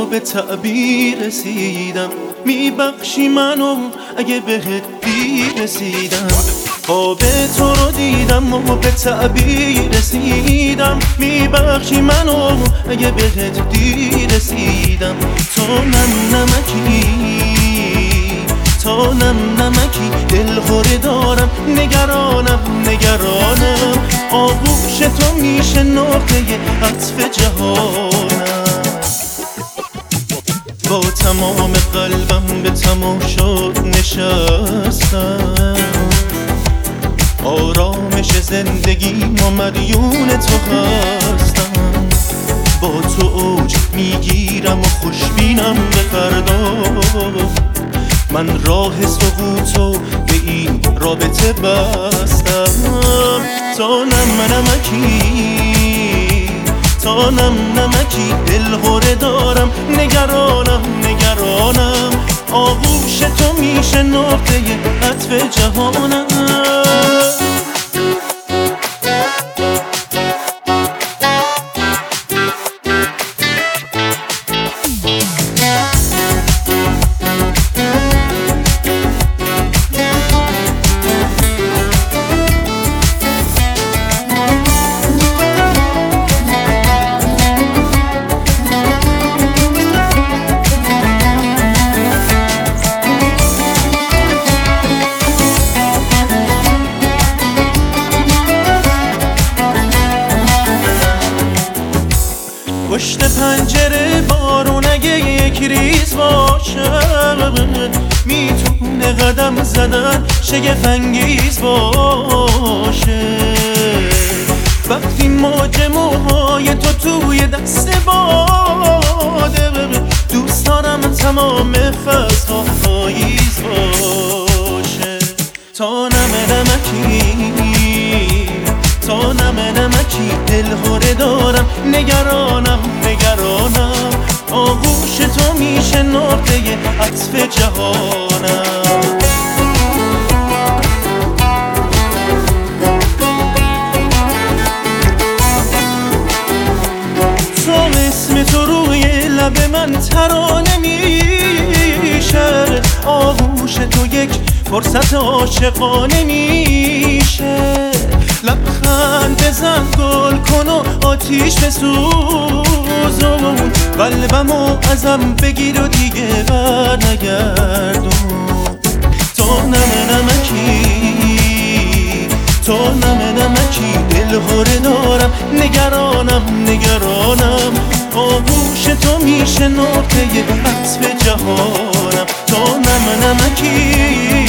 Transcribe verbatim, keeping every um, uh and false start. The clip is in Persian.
و به تعبیر رسیدم، میبخشی منو اگه بهت دیر رسیدم. خواب تو رو دیدم و به تعبیر رسیدم، میبخشی منو اگه بهت دیر رسیدم. تو نم نمکی تا نم نمکی دلخوره دارم، نگرانم نگرانم. آغوش تو میشه نقطه عطف جهانم. با تمام قلبم به تماشات نشستم، آرامش زندگیم و مدیون تو هستم. با تو اوج میگیرم و خوشبینم به فردا، من راه سقوطو به این رابطه بستم. تا نم نمکی تا نم نمکی دلهوره دارم، نگرانم نگرانم. آغوش تو میشه نقطه عطف جهانم. پشت پنجره بارون اگه یک ریز باشه، میتونه قدم زدن شگفت انگیز باشه. وقتی موج موهای تو توی دست باده، دوست دارم تمام فصل‌ها پاییز باشه. تا نم نمکی تا نم نمکی دلهوره دارم، نگرانم نگرانم. آغوش تو میشه نقطه عطف جهانم. تو اسم تو روی لب من ترانه میشه، آغوش تو یک فرصت عاشقانه میشه. لبخند بزن گل کن و آتیش بسوزون، قلبمو ازم بگیر و دیگه بر نگردون. تو نم نمکی تو نم نمکی دلهوره دارم، نگرانم نگرانم. آغوش تو میشه نقطه عطف جهانم. تو نم نمکی